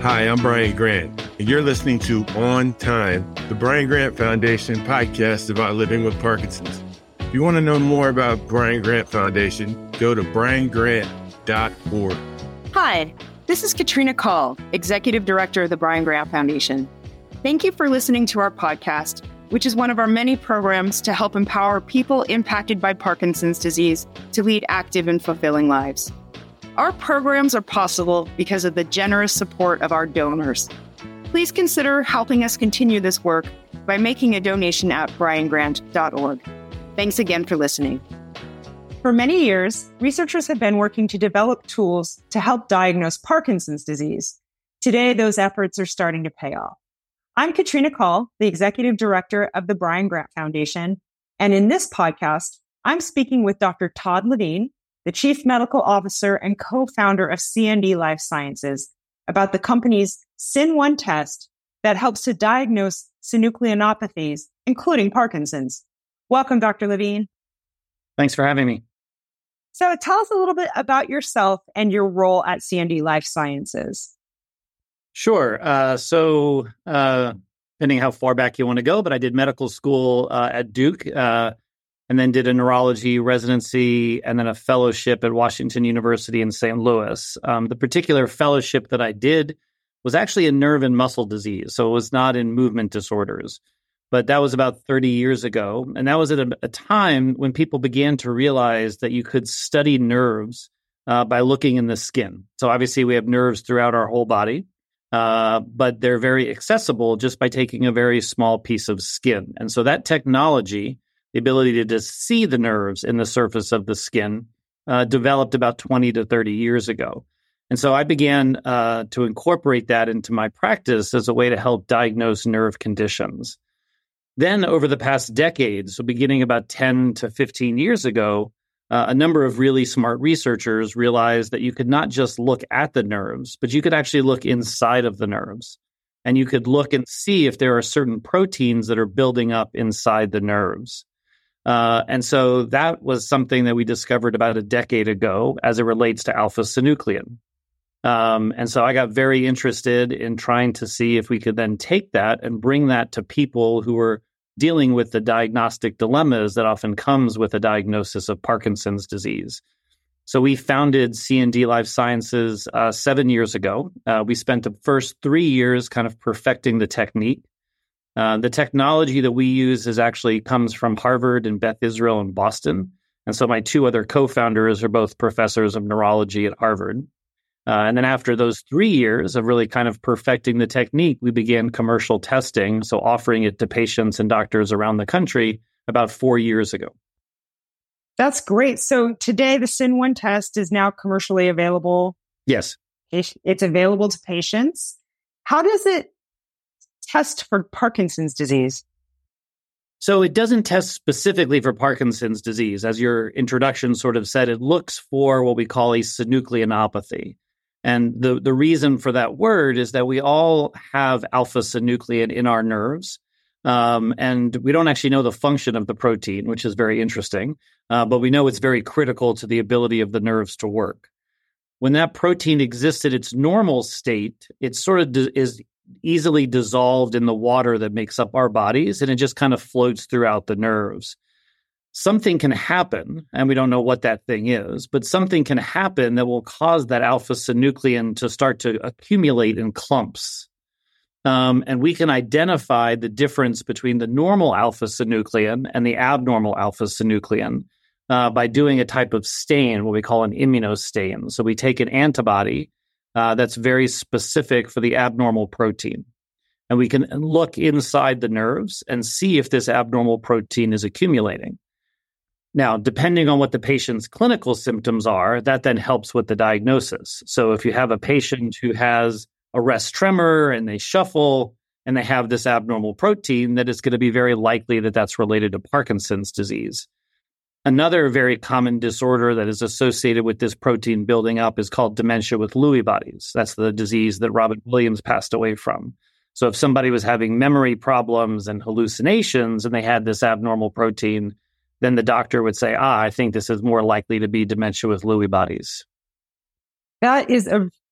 Hi, I'm Brian Grant, and you're listening to On Time, the Brian Grant Foundation podcast about living with Parkinson's. If you want to know more about Brian Grant Foundation, go to briangrant.org. Hi, this is Katrina Call, Executive Director of the Brian Grant Foundation. Thank you for listening to our podcast, which is one of our many programs to help empower people impacted by Parkinson's disease to lead active and fulfilling lives. Our programs are possible because of the generous support of our donors. Please consider helping us continue this work by making a donation at briangrant.org. Thanks again for listening. For many years, researchers have been working to develop tools to help diagnose Parkinson's disease. Today, those efforts are starting to pay off. I'm Katrina Call, the Executive Director of the Brian Grant Foundation, and in this podcast, I'm speaking with Dr. Todd Levine, the Chief Medical Officer and co-founder of CND Life Sciences, about the company's SYN-1 test that helps to diagnose synucleinopathies, including Parkinson's. Welcome, Dr. Levine. Thanks for having me. So tell us a little bit about yourself and your role at CND Life Sciences. Sure. Depending how far back you want to go, but I did medical school at Duke, and then did a neurology residency and then a fellowship at Washington University in St. Louis. The particular fellowship that I did was actually in nerve and muscle disease, so it was not in movement disorders. But that was about 30 years ago, and that was at a time when people began to realize that you could study nerves by looking in the skin. So obviously we have nerves throughout our whole body, but they're very accessible just by taking a very small piece of skin. And so that technology, the ability to just see the nerves in the surface of the skin, developed about 20 to 30 years ago. And so I began to incorporate that into my practice as a way to help diagnose nerve conditions. Then over the past decade, so beginning about 10 to 15 years ago, a number of really smart researchers realized that you could not just look at the nerves, but you could actually look inside of the nerves. And you could look and see if there are certain proteins that are building up inside the nerves. And so that was something that we discovered about a decade ago as it relates to alpha-synuclein. And so I got very interested in trying to see if we could then take that and bring that to people who were dealing with the diagnostic dilemmas that often comes with a diagnosis of Parkinson's disease. So we founded CND Life Sciences 7 years ago. We spent the first 3 years kind of perfecting the technique. The technology that we use comes from Harvard and Beth Israel in Boston. And so my two other co-founders are both professors of neurology at Harvard. And then after those 3 years of really kind of perfecting the technique, we began commercial testing, so offering it to patients and doctors around the country about 4 years ago. That's great. So today the SYN-1 test is now commercially available. Yes. It's available to patients. How does it test for Parkinson's disease? So it doesn't test specifically for Parkinson's disease. As your introduction sort of said, it looks for what we call a synucleinopathy. And the reason for that word is that we all have alpha-synuclein in our nerves. And we don't actually know the function of the protein, which is very interesting. But we know it's very critical to the ability of the nerves to work. When that protein exists at its normal state, it sort of is easily dissolved in the water that makes up our bodies, and it just kind of floats throughout the nerves. Something can happen, and we don't know what that thing is, but something can happen that will cause that alpha-synuclein to start to accumulate in clumps. And we can identify the difference between the normal alpha-synuclein and the abnormal alpha-synuclein by doing a type of stain, what we call an immunostain. So we take an antibody that's very specific for the abnormal protein. And we can look inside the nerves and see if this abnormal protein is accumulating. Now, depending on what the patient's clinical symptoms are, that then helps with the diagnosis. So if you have a patient who has a rest tremor and they shuffle and they have this abnormal protein, that it's going to be very likely that that's related to Parkinson's disease. Another very common disorder that is associated with this protein building up is called dementia with Lewy bodies. That's the disease that Robin Williams passed away from. So if somebody was having memory problems and hallucinations and they had this abnormal protein, then the doctor would say, I think this is more likely to be dementia with Lewy bodies. That is a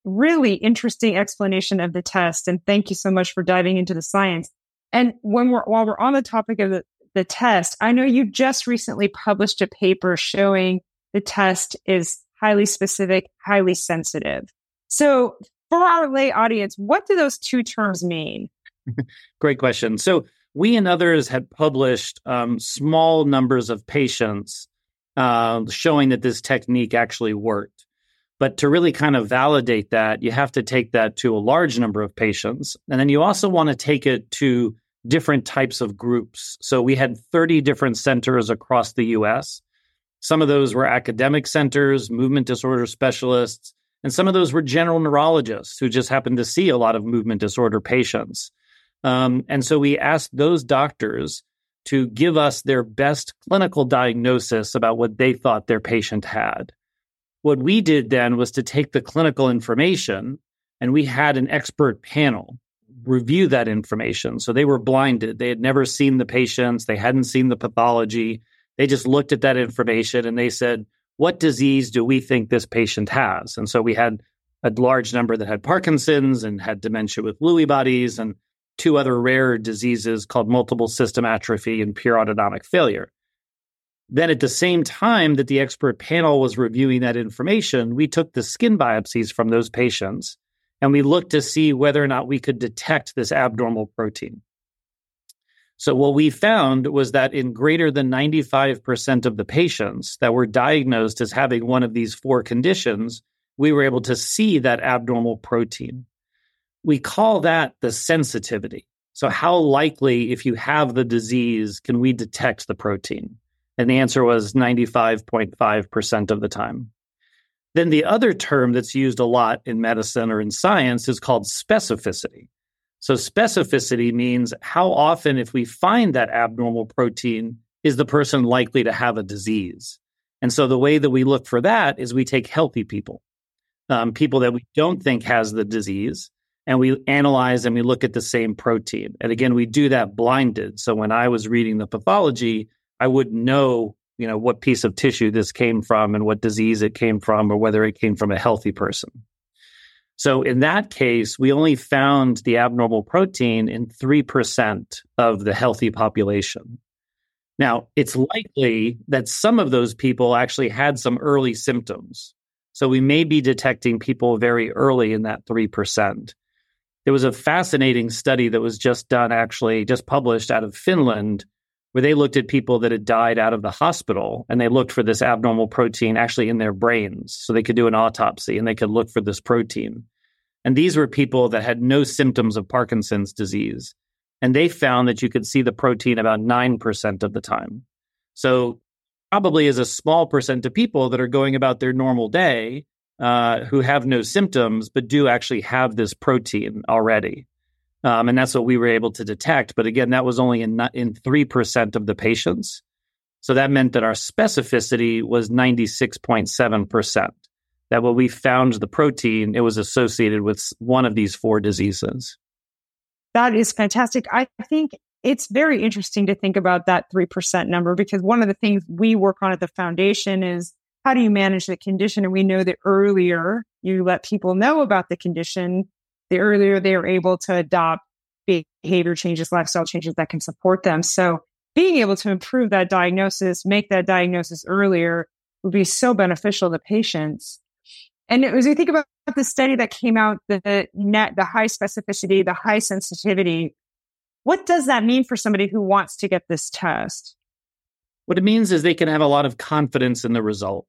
really interesting explanation of the test. And thank you so much for diving into the science. And while we're on the topic of the test, I know you just recently published a paper showing the test is highly specific, highly sensitive. So for our lay audience, what do those two terms mean? Great question. So we and others had published small numbers of patients showing that this technique actually worked. But to really kind of validate that, you have to take that to a large number of patients. And then you also want to take it to different types of groups. So we had 30 different centers across the U.S. Some of those were academic centers, movement disorder specialists, and some of those were general neurologists who just happened to see a lot of movement disorder patients. And so we asked those doctors to give us their best clinical diagnosis about what they thought their patient had. What we did then was to take the clinical information, and we had an expert panel review that information. So they were blinded. They had never seen the patients. They hadn't seen the pathology. They just looked at that information and they said, what disease do we think this patient has? And so we had a large number that had Parkinson's and had dementia with Lewy bodies and two other rare diseases called multiple system atrophy and pure autonomic failure. Then at the same time that the expert panel was reviewing that information, we took the skin biopsies from those patients and we looked to see whether or not we could detect this abnormal protein. So what we found was that in greater than 95% of the patients that were diagnosed as having one of these four conditions, we were able to see that abnormal protein. We call that the sensitivity. So how likely, if you have the disease, can we detect the protein? And the answer was 95.5% of the time. Then the other term that's used a lot in medicine or in science is called specificity. So specificity means how often, if we find that abnormal protein, is the person likely to have a disease? And so the way that we look for that is we take healthy people, people that we don't think has the disease, and we analyze and we look at the same protein. And again, we do that blinded. So when I was reading the pathology, I wouldn't know, what piece of tissue this came from and what disease it came from or whether it came from a healthy person. So in that case, we only found the abnormal protein in 3% of the healthy population. Now, it's likely that some of those people actually had some early symptoms. So we may be detecting people very early in that 3%. There was a fascinating study that was just published out of Finland, where they looked at people that had died out of the hospital, and they looked for this abnormal protein actually in their brains. So they could do an autopsy and they could look for this protein. And these were people that had no symptoms of Parkinson's disease. And they found that you could see the protein about 9% of the time. So probably is a small percent of people that are going about their normal day who have no symptoms, but do actually have this protein already. And that's what we were able to detect. But again, that was only in 3% of the patients. So that meant that our specificity was 96.7%. That when we found the protein, it was associated with one of these four diseases. That is fantastic. I think it's very interesting to think about that 3% number, because one of the things we work on at the foundation is how do you manage the condition? And we know that earlier you let people know about the condition, the earlier they are able to adopt behavior changes, lifestyle changes that can support them. So being able to improve that diagnosis, make that diagnosis earlier would be so beneficial to patients. And as we think about the study that came out, the high specificity, the high sensitivity, what does that mean for somebody who wants to get this test? What it means is they can have a lot of confidence in the result.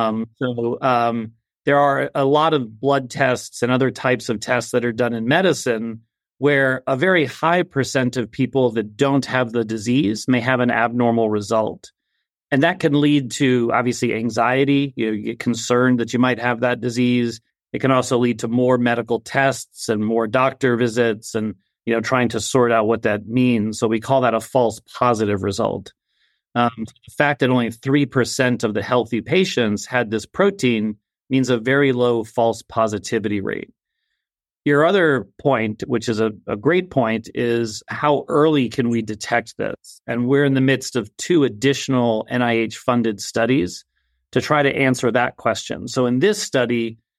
There are a lot of blood tests and other types of tests that are done in medicine where a very high percent of people that don't have the disease may have an abnormal result. And that can lead to, obviously, anxiety. You get concerned that you might have that disease. It can also lead to more medical tests and more doctor visits and, trying to sort out what that means. So we call that a false positive result. The fact that only 3% of the healthy patients had this protein means a very low false positivity rate. Your other point, which is a great point, is how early can we detect this? And we're in the midst of 2 additional NIH-funded studies to try to answer that question. So in this study,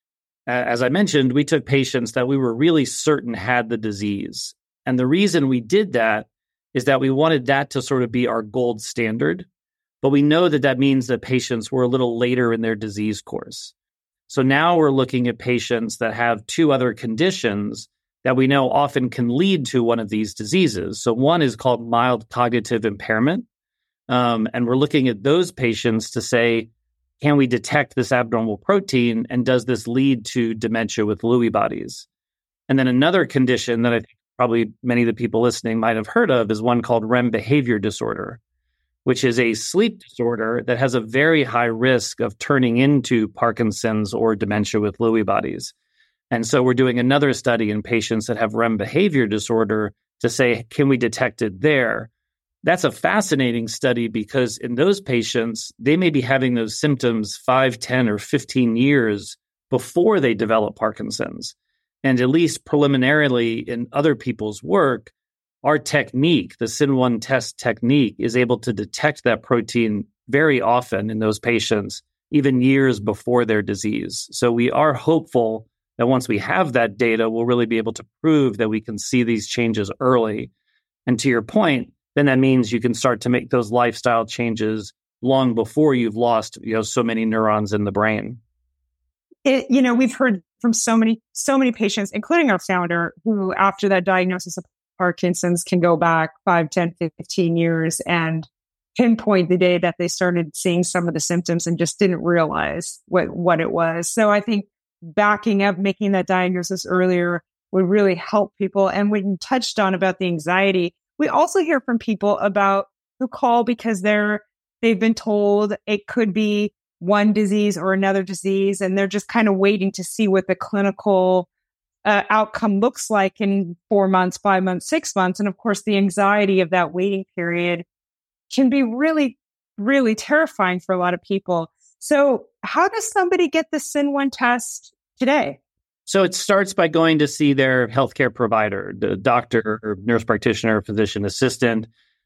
as I mentioned, we took patients that we were really certain had the disease. And the reason we did that is that we wanted that to sort of be our gold standard. But we know that that means that patients were a little later in their disease course. So now we're looking at patients that have two other conditions that we know often can lead to one of these diseases. So one is called mild cognitive impairment. And we're looking at those patients to say, can we detect this abnormal protein? And does this lead to dementia with Lewy bodies? And then another condition that I think probably many of the people listening might have heard of is one called REM behavior disorder, which is a sleep disorder that has a very high risk of turning into Parkinson's or dementia with Lewy bodies. And so we're doing another study in patients that have REM behavior disorder to say, can we detect it there? That's a fascinating study because in those patients, they may be having those symptoms 5, 10, or 15 years before they develop Parkinson's. And at least preliminarily in other people's work, our technique, the SYN1 test technique, is able to detect that protein very often in those patients, even years before their disease. So we are hopeful that once we have that data, we'll really be able to prove that we can see these changes early. And to your point, then that means you can start to make those lifestyle changes long before you've lost, so many neurons in the brain. We've heard from so many patients, including our founder, who after that diagnosis of Parkinson's can go back 5, 10, 15 years and pinpoint the day that they started seeing some of the symptoms and just didn't realize what it was. So I think backing up, making that diagnosis earlier would really help people. And when you touched on about the anxiety, we also hear from people who call because they've been told it could be one disease or another disease, and they're just kind of waiting to see what the clinical outcome looks like in 4 months, 5 months, 6 months. And of course, the anxiety of that waiting period can be really, really terrifying for a lot of people. So how does somebody get the SYN1 test today? So it starts by going to see their healthcare provider, the doctor, or nurse practitioner, physician assistant,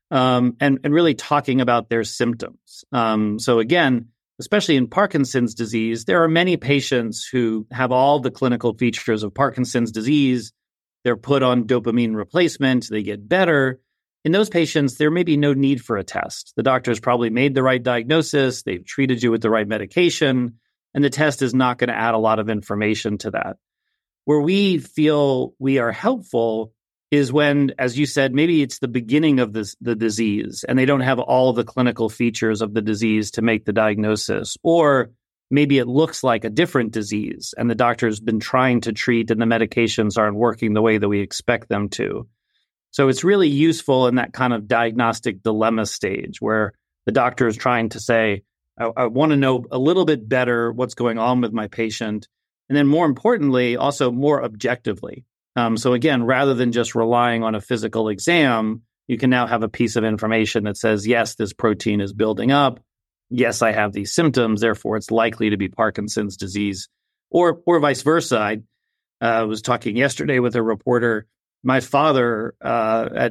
and really talking about their symptoms. So again, especially in Parkinson's disease, there are many patients who have all the clinical features of Parkinson's disease. They're put on dopamine replacement. They get better. In those patients, there may be no need for a test. The doctor's probably made the right diagnosis. They've treated you with the right medication, and the test is not going to add a lot of information to that. Where we feel we are helpful is when, as you said, maybe it's the beginning of the disease and they don't have all of the clinical features of the disease to make the diagnosis. Or maybe it looks like a different disease and the doctor's been trying to treat and the medications aren't working the way that we expect them to. So it's really useful in that kind of diagnostic dilemma stage where the doctor is trying to say, I want to know a little bit better what's going on with my patient. And then more importantly, also more objectively. So again, rather than just relying on a physical exam, you can now have a piece of information that says, yes, this protein is building up. Yes, I have these symptoms. Therefore, it's likely to be Parkinson's disease or vice versa. I was talking yesterday with a reporter. My father at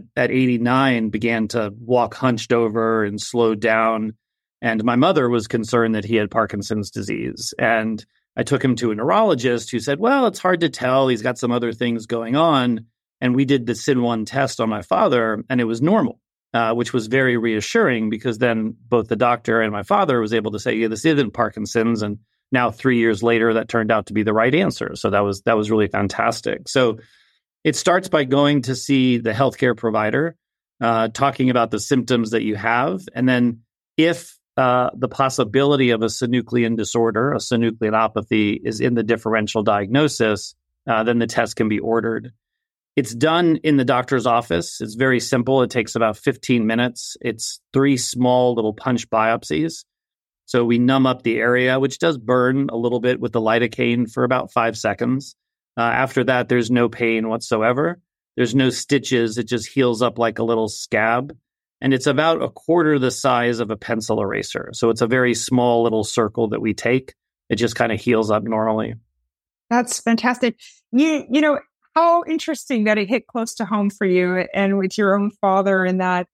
89 began to walk hunched over and slowed down. And my mother was concerned that he had Parkinson's disease. And I took him to a neurologist who said, well, it's hard to tell. He's got some other things going on. And we did the SYN1 test on my father, and it was normal, which was very reassuring because then both the doctor and my father was able to say, yeah, this isn't Parkinson's. And now 3 years later, that turned out to be the right answer. So that was really fantastic. So it starts by going to see the healthcare provider, talking about the symptoms that you have. And then if the possibility of a synuclein disorder, a synucleinopathy, is in the differential diagnosis, then the test can be ordered. It's done in the doctor's office. It's very simple. It takes about 15 minutes. It's 3 small little punch biopsies. So we numb up the area, which does burn a little bit with the lidocaine for about 5 seconds. After that, there's no pain whatsoever. There's no stitches. It just heals up like a little scab. And it's about a quarter the size of a pencil eraser. So it's a very small little circle that we take. It just kind of heals up normally. That's fantastic. You know, how interesting that it hit close to home for you and with your own father and that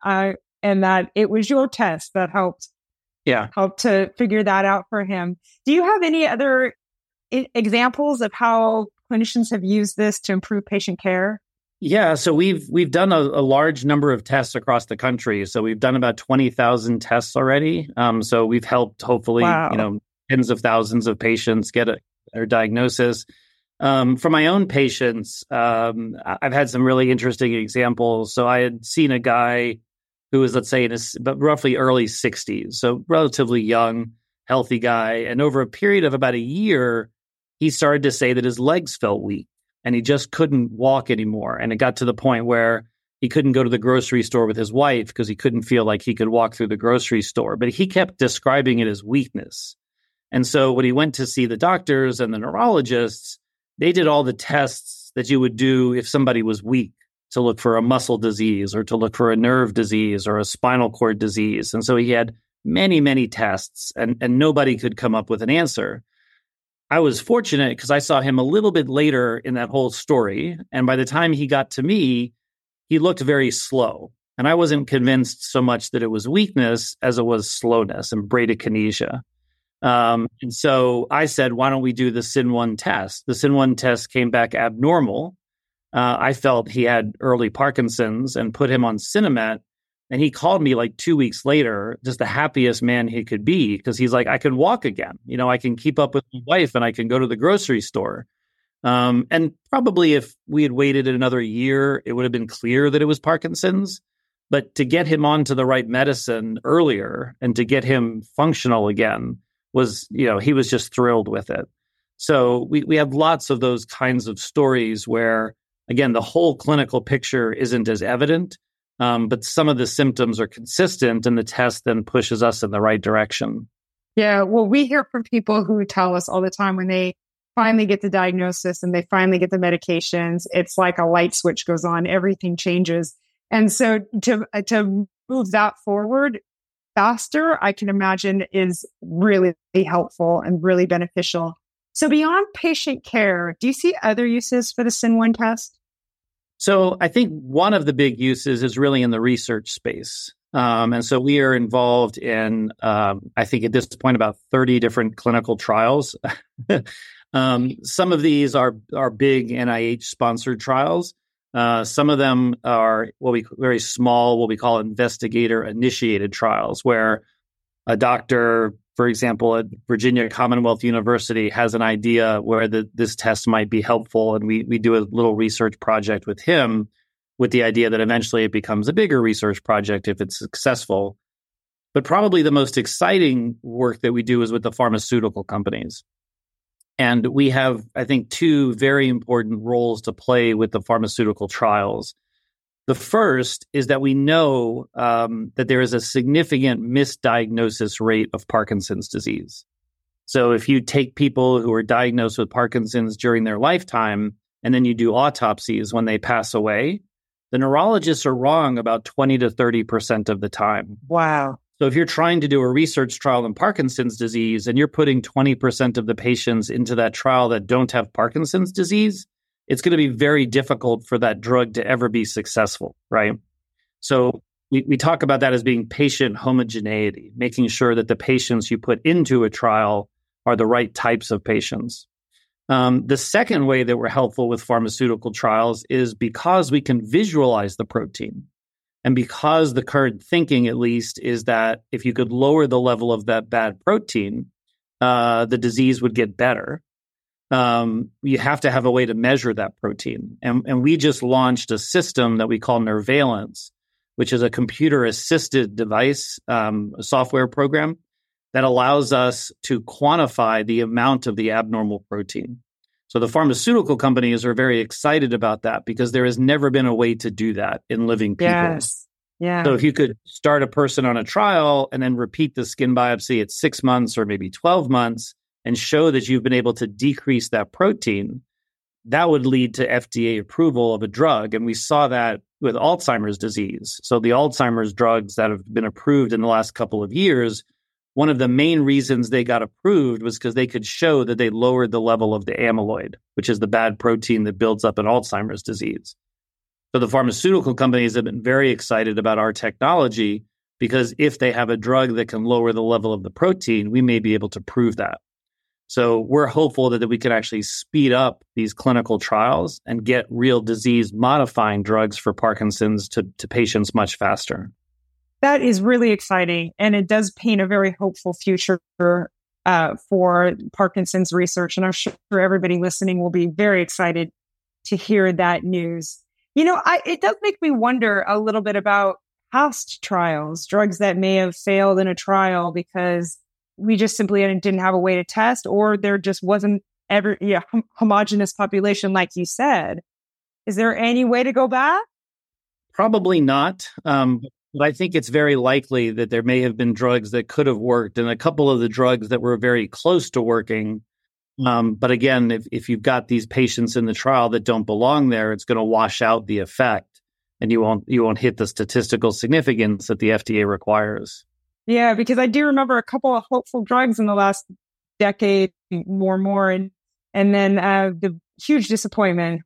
it was your test that helped to figure that out for him. Do you have any other examples of how clinicians have used this to improve patient care? Yeah, so we've done a large number of tests across the country. So we've done about 20,000 tests already. So we've helped hopefully, tens of thousands of patients get their diagnosis. For my own patients, I've had some really interesting examples. So I had seen a guy who was, let's say, in his roughly early 60s, so relatively young, healthy guy. And over a period of about a year, he started to say that his legs felt weak and he just couldn't walk anymore. And it got to the point where he couldn't go to the grocery store with his wife because he couldn't feel like he could walk through the grocery store. But he kept describing it as weakness. And so when he went to see the doctors and the neurologists, they did all the tests that you would do if somebody was weak, to look for a muscle disease or to look for a nerve disease or a spinal cord disease. And so he had many, many tests and nobody could come up with an answer. I was fortunate because I saw him a little bit later in that whole story. And by the time he got to me, he looked very slow. And I wasn't convinced so much that it was weakness as it was slowness and bradykinesia. And so I said, why don't we do the SYN1 test? The SYN1 test came back abnormal. I felt he had early Parkinson's and put him on Sinemet. And he called me like 2 weeks later, just the happiest man he could be, because he's like, I can walk again. I can keep up with my wife and I can go to the grocery store. And probably if we had waited another year, it would have been clear that it was Parkinson's. But to get him onto the right medicine earlier and to get him functional again was, he was just thrilled with it. So we have lots of those kinds of stories where, again, the whole clinical picture isn't as evident. But some of the symptoms are consistent and the test then pushes us in the right direction. Yeah, well, we hear from people who tell us all the time when they finally get the diagnosis and they finally get the medications, it's like a light switch goes on, everything changes. And so to move that forward faster, I can imagine is really helpful and really beneficial. So beyond patient care, do you see other uses for the SYN1 test? So I think one of the big uses is really in the research space. And so we are involved in, I think at this point, about 30 different clinical trials. Some of these are big NIH-sponsored trials. Some of them are very small, what we call investigator-initiated trials, where a doctor, for example, at Virginia Commonwealth University has an idea where this test might be helpful. And we do a little research project with him with the idea that eventually it becomes a bigger research project if it's successful. But probably the most exciting work that we do is with the pharmaceutical companies. And we have, I think, two very important roles to play with the pharmaceutical trials. The first is that we know that there is a significant misdiagnosis rate of Parkinson's disease. So if you take people who are diagnosed with Parkinson's during their lifetime, and then you do autopsies when they pass away, the neurologists are wrong about 20 to 30% of the time. Wow. So if you're trying to do a research trial in Parkinson's disease and you're putting 20% of the patients into that trial that don't have Parkinson's disease, it's going to be very difficult for that drug to ever be successful, right? So we talk about that as being patient homogeneity, making sure that the patients you put into a trial are the right types of patients. The second way that we're helpful with pharmaceutical trials is because we can visualize the protein. And because the current thinking, at least, is that if you could lower the level of that bad protein, the disease would get better. You have to have a way to measure that protein. And we just launched a system that we call Nerveillance, which is a computer-assisted device, a software program that allows us to quantify the amount of the abnormal protein. So the pharmaceutical companies are very excited about that because there has never been a way to do that in living people. Yes. Yeah. So if you could start a person on a trial and then repeat the skin biopsy at 6 months or maybe 12 months and show that you've been able to decrease that protein, that would lead to FDA approval of a drug. And we saw that with Alzheimer's disease. So the Alzheimer's drugs that have been approved in the last couple of years, one of the main reasons they got approved was because they could show that they lowered the level of the amyloid, which is the bad protein that builds up in Alzheimer's disease. So the pharmaceutical companies have been very excited about our technology because if they have a drug that can lower the level of the protein, we may be able to prove that. So we're hopeful that we can actually speed up these clinical trials and get real disease modifying drugs for Parkinson's to patients much faster. That is really exciting. And it does paint a very hopeful future for Parkinson's research. And I'm sure everybody listening will be very excited to hear that news. It does make me wonder a little bit about past trials, drugs that may have failed in a trial because we just simply didn't have a way to test, or there just wasn't homogeneous population, like you said. Is there any way to go back? Probably not. But I think it's very likely that there may have been drugs that could have worked, and a couple of the drugs that were very close to working. But again, if you've got these patients in the trial that don't belong there, it's going to wash out the effect, and you won't hit the statistical significance that the FDA requires. Yeah, because I do remember a couple of hopeful drugs in the last decade, more, and then the huge disappointment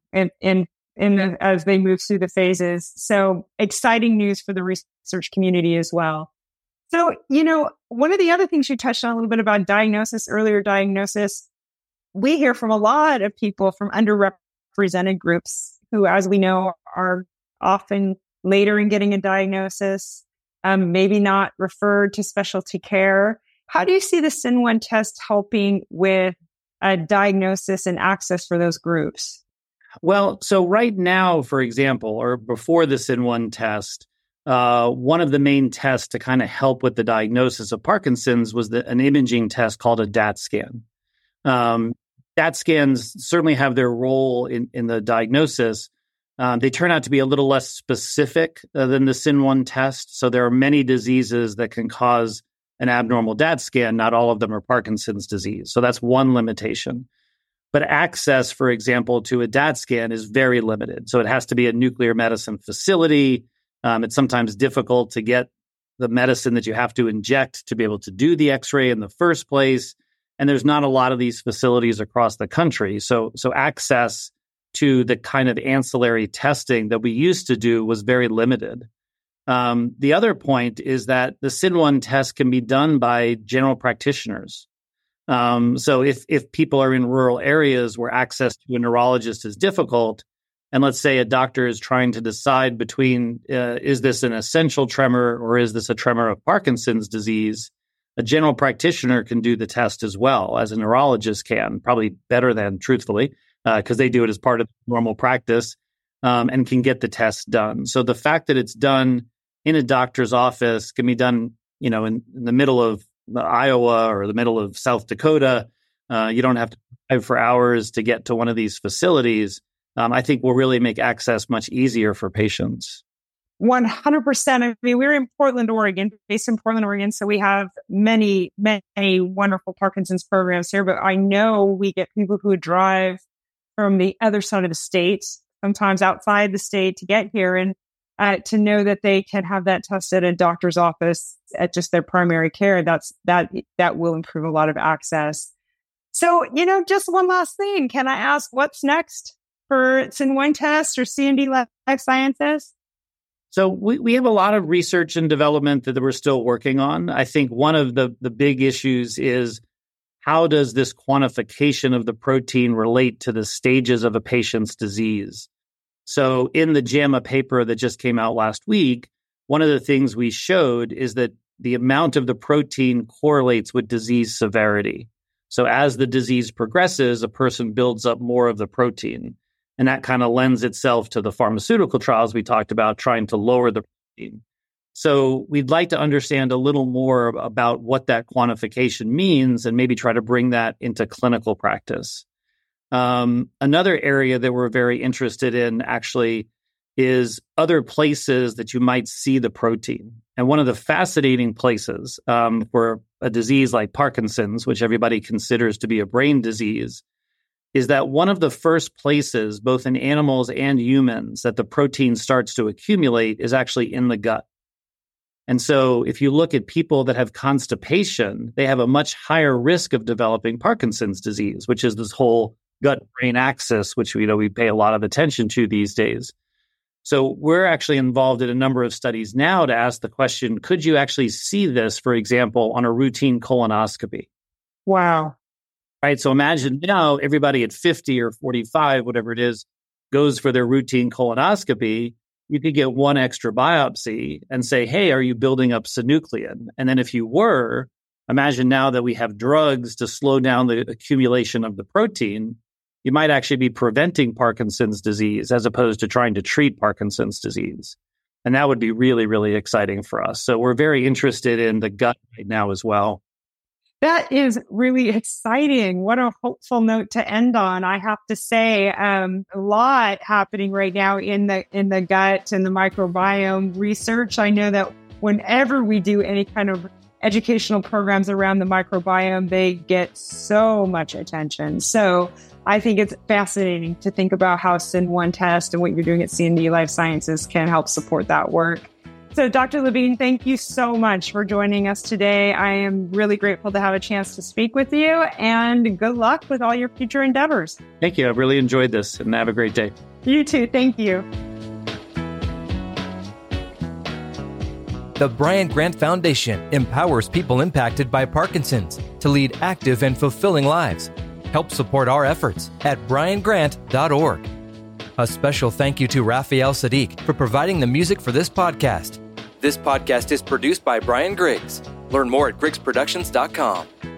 as they move through the phases. So exciting news for the research community as well. So, one of the other things you touched on a little bit about earlier diagnosis, we hear from a lot of people from underrepresented groups who, as we know, are often later in getting a diagnosis, maybe not referred to specialty care. How do you see the SIN1 test helping with a diagnosis and access for those groups? Well, so right now, for example, or before the SIN1 test, one of the main tests to kind of help with the diagnosis of Parkinson's was an imaging test called a DAT scan. DAT scans certainly have their role in the diagnosis. They turn out to be a little less specific than the SIN1 test. So there are many diseases that can cause an abnormal DAT scan. Not all of them are Parkinson's disease. So that's one limitation. But access, for example, to a DAT scan is very limited. So it has to be a nuclear medicine facility. It's sometimes difficult to get the medicine that you have to inject to be able to do the X-ray in the first place. And there's not a lot of these facilities across the country. So access to the kind of ancillary testing that we used to do was very limited. The other point is that the SIN1 test can be done by general practitioners. So if people are in rural areas where access to a neurologist is difficult, and let's say a doctor is trying to decide between is this an essential tremor or is this a tremor of Parkinson's disease, a general practitioner can do the test as well as a neurologist can, probably better than, truthfully, because they do it as part of normal practice and can get the test done. So the fact that it's done in a doctor's office can be done, in the middle of Iowa or the middle of South Dakota. You don't have to drive for hours to get to one of these facilities. I think will really make access much easier for patients. 100%. I mean, we're in Portland, Oregon, based in Portland, Oregon. So we have many, many wonderful Parkinson's programs here, but I know we get people who drive from the other side of the state, sometimes outside the state, to get here and to know that they can have that tested at a doctor's office at just their primary care. That will improve a lot of access. So, just one last thing. Can I ask what's next for SIN1 test or C&D Life Sciences? So we have a lot of research and development that we're still working on. I think one of the big issues is how does this quantification of the protein relate to the stages of a patient's disease? So in the JAMA paper that just came out last week, one of the things we showed is that the amount of the protein correlates with disease severity. So as the disease progresses, a person builds up more of the protein. And that kind of lends itself to the pharmaceutical trials we talked about, trying to lower the protein. So we'd like to understand a little more about what that quantification means and maybe try to bring that into clinical practice. Another area that we're very interested in actually is other places that you might see the protein. And one of the fascinating places for a disease like Parkinson's, which everybody considers to be a brain disease, is that one of the first places, both in animals and humans, that the protein starts to accumulate is actually in the gut. And so if you look at people that have constipation, they have a much higher risk of developing Parkinson's disease, which is this whole gut-brain axis, which we pay a lot of attention to these days. So we're actually involved in a number of studies now to ask the question, could you actually see this, for example, on a routine colonoscopy? Wow. right? So imagine now everybody at 50 or 45, whatever it is, goes for their routine colonoscopy. You could get one extra biopsy and say, hey, are you building up synuclein? And then if you were, imagine now that we have drugs to slow down the accumulation of the protein, you might actually be preventing Parkinson's disease as opposed to trying to treat Parkinson's disease. And that would be really, really exciting for us. So we're very interested in the gut right now as well. That is really exciting. What a hopeful note to end on. I have to say, a lot happening right now in the gut and the microbiome research. I know that whenever we do any kind of educational programs around the microbiome, they get so much attention. So I think it's fascinating to think about how SYN1 test and what you're doing at C&D Life Sciences can help support that work. So Dr. Levine, thank you so much for joining us today. I am really grateful to have a chance to speak with you, and good luck with all your future endeavors. Thank you. I really enjoyed this, and have a great day. You too. Thank you. The Brian Grant Foundation empowers people impacted by Parkinson's to lead active and fulfilling lives. Help support our efforts at briangrant.org. A special thank you to Raphael Sadiq for providing the music for this podcast. This podcast is produced by Brian Griggs. Learn more at griggsproductions.com.